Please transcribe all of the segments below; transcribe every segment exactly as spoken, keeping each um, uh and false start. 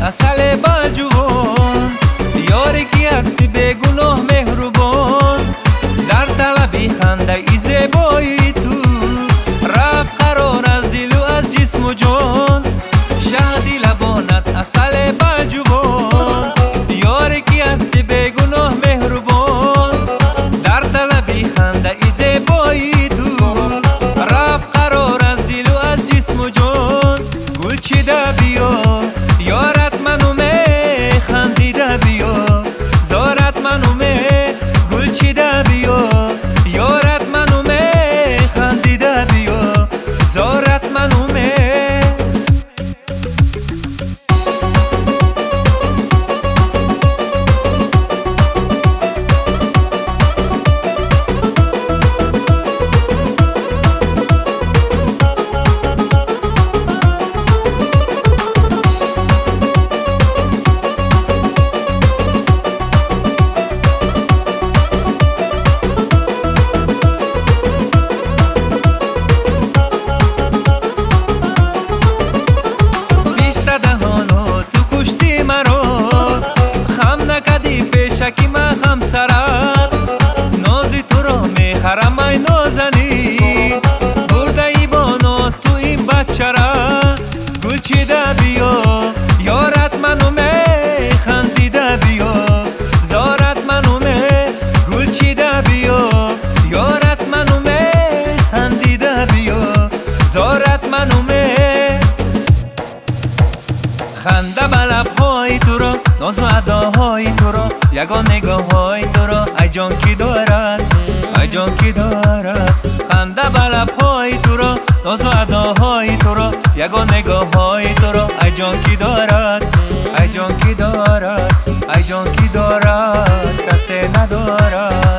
اصل بالجوان، یاری کی هستی به گناه مهربان. در طلبی خنده ای زیبایی تو، رفت قرار از دل و از جسم و جان. شهدی لبانت اصل بالجوان، یاری کی هستی به گناه مهربان. در طلبی خنده ای زیبایی تو، رفت قرار از دل و از جسم و جان. گل چیده بیا یارت منو می خندیده بیا، زارت منو می گل چیده بیا، یارت منو می خندیده بیا، زارت منو می. شکی من خم سرد نازی تو را میخرم ای نازنی، برده ای با ناز تو این بچه را. گل چیده بیا یارت منو می خندیده بیا، زارت منو می گل چیده بیا، یارت منو می خندیده بیا، زارت منو می. خنده به لبهای تو را، ناز و اداهای تو را، یگان نگاه های تو را ای جان کی دارد، ای جان کی دارد. خنده به لبهای تو را، ناز و اداهای تو را، یگان نگاه های تو را ای جان کی دارد، ای جان کی دارد، ای جان کی دارد، کسی ندارد.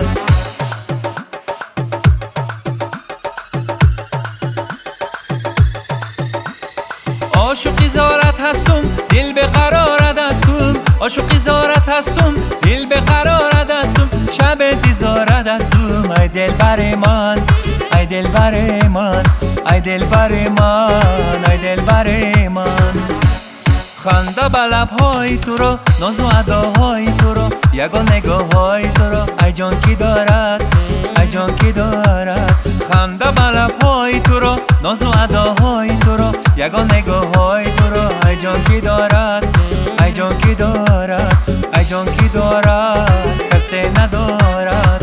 عاشقی زارت هستم دل به قرارت هستم، عاشقی زارت هستم دل به قرارت هستم، شب انتظارت هستم ای دل بر من، ای دل بر من، ای دل بر من، ای دل بر من. خنده به لبهای تو را، ناز و اداهای تو را، یگان نگاه های تو را ای جان کی دارد، ای جان کی دارد. خنده به لبهای تو را، ناز و اداهای تو را، یگان نگاه های تو را ای جان کی دارد، ای جان کی دارد، ای جان کی دارد، کسی ندارد.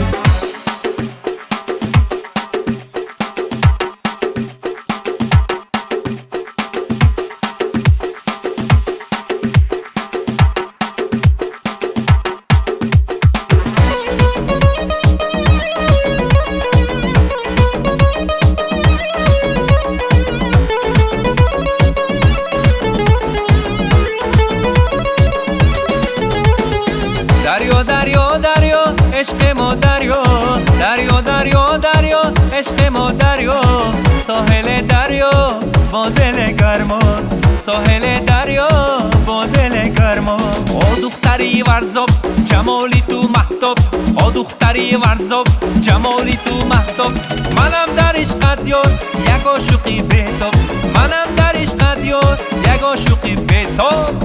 دریا دریا دریا عشق ما دریا، دریا دریا دریا عشق ما دریا، ساحل دریا با دل گرما، ساحل دریا با دل گرما. آ دختری ورزاب جمالی تو مهتاب، آ دختری ورزاب جمالی تو مهتاب. منم در عشقت یار یک عاشقی بهتاب، منم در عشقت یار یک عاشقی بهتاب.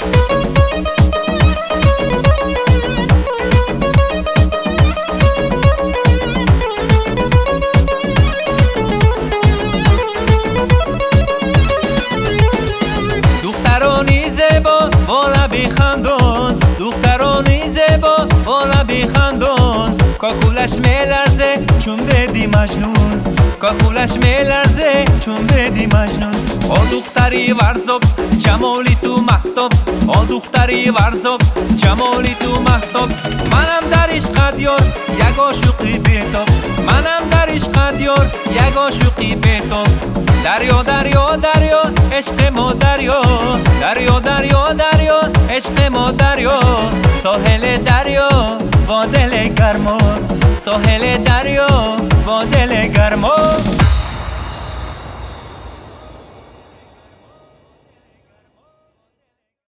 دخترانی زیبا با لبی خندان، دخترانی زیبا با لبی خندان، کاکولش میلرزه چون بدی مجنون، کاکولش میلرزه چون بدی مجنون. آ دختری ورزاب جمالی تو مهتاب، آ دختری ورزاب جمالی تو مهتاب. منم در عشقت یار یک عاشقی بهتاب، منم در عشقت یار یک عاشقی بهتاب. دریا دریا دریا عشق ما دریا، دریا دریا دریا عشق ما دریا، ساحل دریا با دل گرما، ساحل دریا با دل گرما.